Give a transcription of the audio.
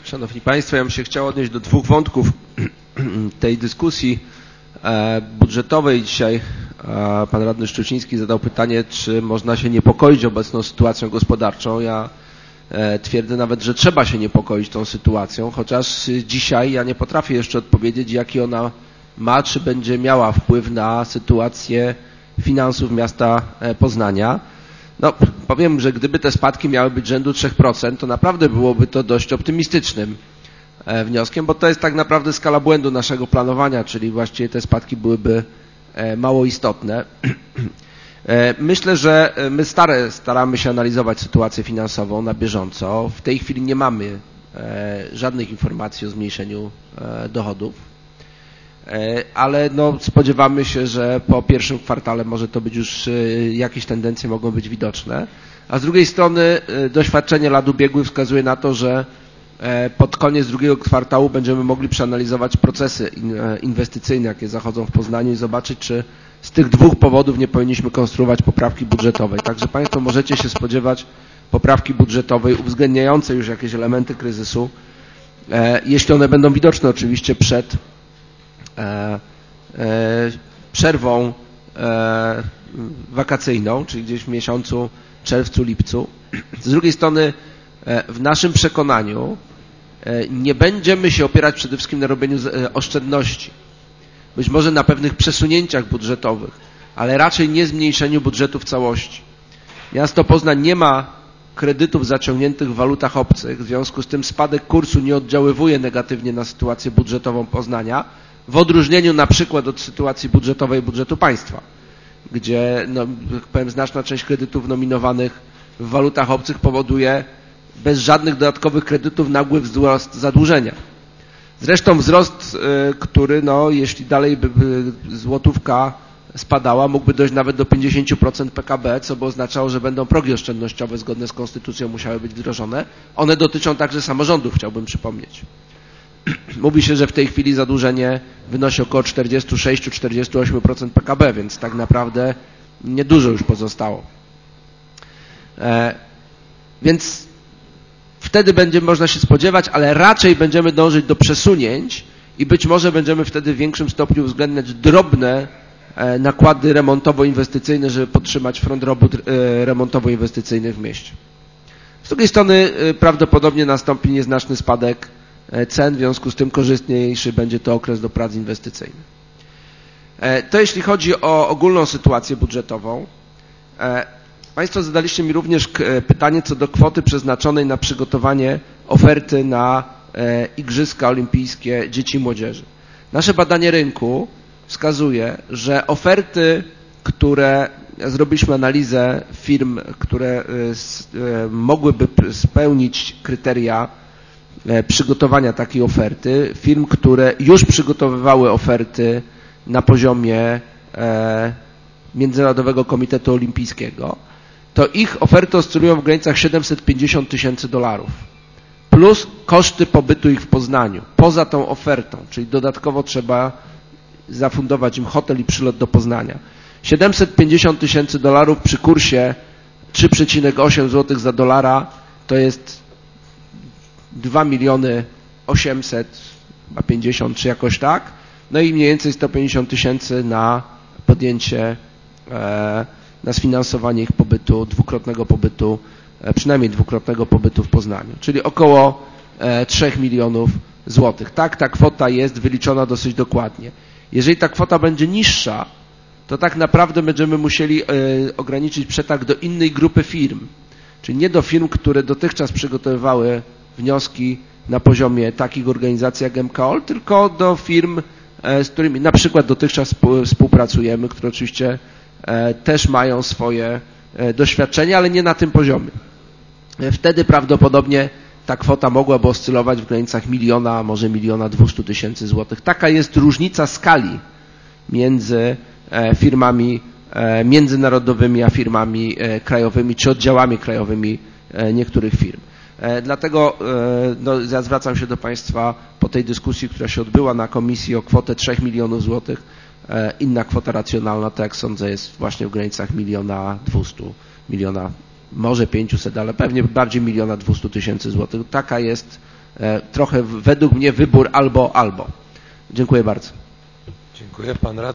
Szanowni Państwo, ja bym się chciał odnieść do dwóch wątków tej dyskusji budżetowej. Dzisiaj pan radny Szczuciński zadał pytanie, czy można się niepokoić obecną sytuacją gospodarczą. Ja twierdzę nawet, że trzeba się niepokoić tą sytuacją, chociaż dzisiaj ja nie potrafię jeszcze odpowiedzieć, jaki ona ma, czy będzie miała wpływ na sytuację finansów miasta Poznania. No, powiem, że gdyby te spadki miały być rzędu 3%, to naprawdę byłoby to dość optymistycznym wnioskiem, bo to jest tak naprawdę skala błędu naszego planowania, czyli właściwie te spadki byłyby mało istotne. Myślę, że my staramy się analizować sytuację finansową na bieżąco. W tej chwili nie mamy żadnych informacji o zmniejszeniu dochodów, ale no, spodziewamy się, że po pierwszym kwartale może to być już jakieś tendencje mogą być widoczne. A z drugiej strony doświadczenie lat ubiegłych wskazuje na to, że pod koniec drugiego kwartału będziemy mogli przeanalizować procesy inwestycyjne, jakie zachodzą w Poznaniu i zobaczyć, czy z tych dwóch powodów nie powinniśmy konstruować poprawki budżetowej. Także Państwo możecie się spodziewać poprawki budżetowej uwzględniającej już jakieś elementy kryzysu, jeśli one będą widoczne oczywiście przed przerwą wakacyjną, czyli gdzieś w miesiącu czerwcu, lipcu. Z drugiej strony w naszym przekonaniu nie będziemy się opierać przede wszystkim na robieniu oszczędności. Być może na pewnych przesunięciach budżetowych, ale raczej nie zmniejszeniu budżetu w całości. Miasto Poznań nie ma kredytów zaciągniętych w walutach obcych, w związku z tym spadek kursu nie oddziaływuje negatywnie na sytuację budżetową Poznania, w odróżnieniu na przykład od sytuacji budżetowej budżetu państwa, gdzie no, powiem, znaczna część kredytów nominowanych w walutach obcych powoduje bez żadnych dodatkowych kredytów nagły wzrost zadłużenia. Zresztą wzrost, który no, jeśli dalej by złotówka spadała, mógłby dojść nawet do 50% PKB, co by oznaczało, że będą progi oszczędnościowe zgodne z konstytucją musiały być wdrożone. One dotyczą także samorządów, chciałbym przypomnieć. Mówi się, że w tej chwili zadłużenie wynosi około 46-48% PKB, więc tak naprawdę niedużo już pozostało. Więc wtedy będzie można się spodziewać, ale raczej będziemy dążyć do przesunięć i być może będziemy wtedy w większym stopniu uwzględniać drobne nakłady remontowo-inwestycyjne, żeby podtrzymać front robót remontowo-inwestycyjnych w mieście. Z drugiej strony prawdopodobnie nastąpi nieznaczny spadek cen, w związku z tym korzystniejszy będzie to okres do prac inwestycyjnych. To jeśli chodzi o ogólną sytuację budżetową. Państwo zadaliście mi również pytanie co do kwoty przeznaczonej na przygotowanie oferty na Igrzyska Olimpijskie Dzieci i Młodzieży. Nasze badanie rynku wskazuje, że oferty, które zrobiliśmy analizę firm, które mogłyby spełnić kryteria przygotowania takiej oferty, firm, które już przygotowywały oferty na poziomie Międzynarodowego Komitetu Olimpijskiego, to ich oferty oscylują w granicach $750 000 plus koszty pobytu ich w Poznaniu, poza tą ofertą, czyli dodatkowo trzeba zafundować im hotel i przylot do Poznania. $750 000 przy kursie 3,8 zł za dolara to jest 2 850 000 czy jakoś tak, no i mniej więcej 150 000 na podjęcie, na sfinansowanie ich pobytu, dwukrotnego pobytu, przynajmniej dwukrotnego pobytu w Poznaniu, czyli około 3 milionów złotych. Tak, ta kwota jest wyliczona dosyć dokładnie. Jeżeli ta kwota będzie niższa, to tak naprawdę będziemy musieli ograniczyć przetarg do innej grupy firm, czyli nie do firm, które dotychczas przygotowywały wnioski na poziomie takich organizacji jak MKOL, tylko do firm, z którymi na przykład dotychczas współpracujemy, które oczywiście też mają swoje doświadczenia, ale nie na tym poziomie. Wtedy prawdopodobnie ta kwota mogłaby oscylować w granicach 1 000 000, a może 1 200 000 złotych. Taka jest różnica skali między firmami międzynarodowymi a firmami krajowymi czy oddziałami krajowymi niektórych firm. Dlatego no, ja zwracam się do Państwa po tej dyskusji, która się odbyła na komisji o kwotę 3 milionów złotych. Inna kwota racjonalna, to jak sądzę, jest właśnie w granicach 1 200 000, może 500, ale pewnie bardziej 1 200 000 złotych. Taka jest trochę według mnie wybór albo. Dziękuję bardzo. Dziękuję. Pan radny.